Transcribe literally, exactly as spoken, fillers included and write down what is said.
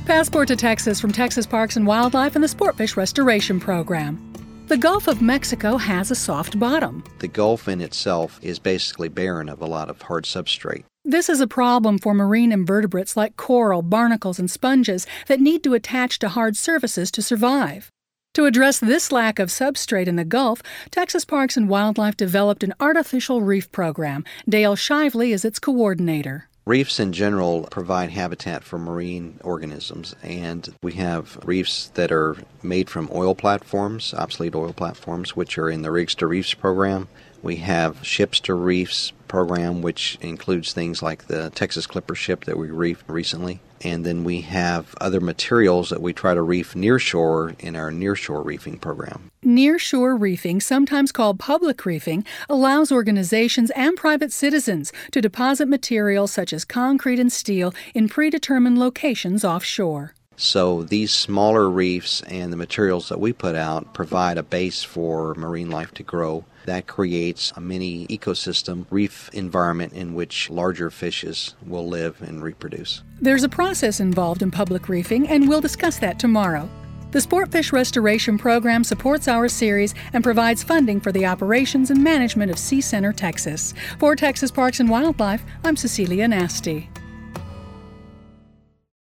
Passport to Texas from Texas Parks and Wildlife and the Sportfish Restoration Program. The Gulf of Mexico has a soft bottom. The Gulf in itself is basically barren of a lot of hard substrate. This is a problem for marine invertebrates like coral, barnacles, and sponges that need to attach to hard surfaces to survive. To address this lack of substrate in the Gulf, Texas Parks and Wildlife developed an artificial reef program. Dale Shively is its coordinator. Reefs in general provide habitat for marine organisms, and we have reefs that are made from oil platforms, obsolete oil platforms, which are in the Rigs to Reefs program. We have Ships to Reefs program, which includes things like the Texas Clipper ship that we reefed recently. And then we have other materials that we try to reef near shore in our nearshore reefing program. Nearshore reefing, sometimes called public reefing, allows organizations and private citizens to deposit materials such as concrete and steel in predetermined locations offshore. So these smaller reefs and the materials that we put out provide a base for marine life to grow. That creates a mini ecosystem reef environment in which larger fishes will live and reproduce. There's a process involved in public reefing, and we'll discuss that tomorrow. The Sportfish Restoration Program supports our series and provides funding for the operations and management of Sea Center, Texas. For Texas Parks and Wildlife, I'm Cecilia Nasty.